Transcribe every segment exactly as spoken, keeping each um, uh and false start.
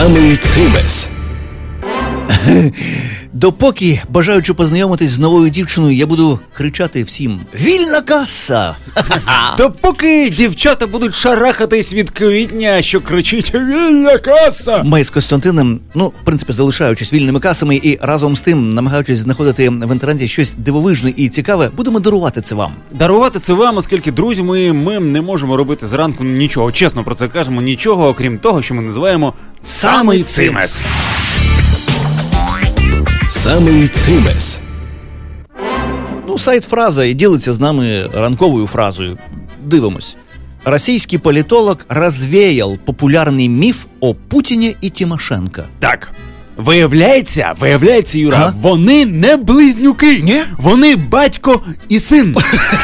Самий цимес. Допоки, бажаючи познайомитись з новою дівчиною, я буду кричати всім «Вільна каса!» Допоки дівчата будуть шарахатись від Квітня, що кричить «Вільна каса!» Ми з Костянтином, ну, в принципі, залишаючись вільними касами і разом з тим, намагаючись знаходити в інтернеті щось дивовижне і цікаве, будемо дарувати це вам. Дарувати це вам, оскільки, друзі мої, ми не можемо робити зранку нічого. Чесно про це кажемо, нічого, окрім того, що ми називаємо «Самий цимес». Самий цимес. Ну, сайт «Фраза» і ділиться з нами ранковою фразою. Дивимось. Российский політолог розвіяв популярний міф о Путіні і Тимошенко. Так. Виявляється, виявляється, Юра, ага. вони не близнюки. Ні? Вони батько і син.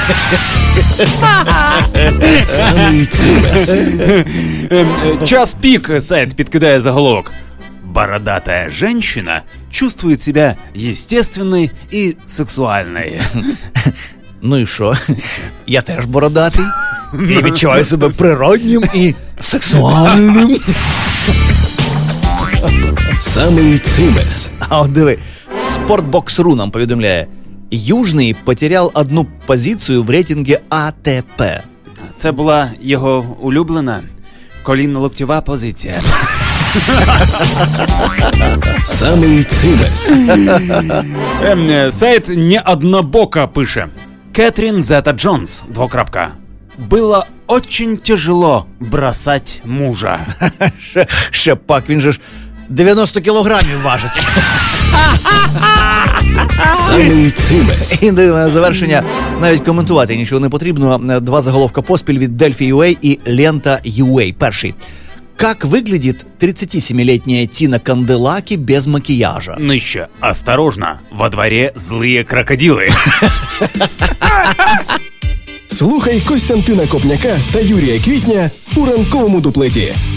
Самий цимес. Час пік, сайт підкидає заголовок. Бородатая женщина чувствует себя естественной и сексуальной. Ну і що? Я теж бородатий. І відчуваю себе природнім і сексуальним. Самий цимес. А от диви, Спортбокс.ру нам повідомляє. Южний потеряв одну позицію в рейтингі А Т П. Це була його улюблена колінно-локтєва позиція. Самий цимес. Ем, сайт «Неоднобоко» пише. Кэтрин Зета-Джонс, двокрапка. Было очень тяжело бросать мужа. Ще, ще пак, він же ж дев'яносто кілограмів важить. Самий цимес. І на завершення навіть коментувати нічого не потрібно. Два заголовка поспіль від Дельфі.ua і Лента.ua. Перший. Как выглядит тридцатисемилетняя Тина Канделаки без макияжа? Нижче. Осторожно, во дворе злые крокодилы. Слухай Костянтина Копняка та Юрія Квітня у ранковому дуплеті.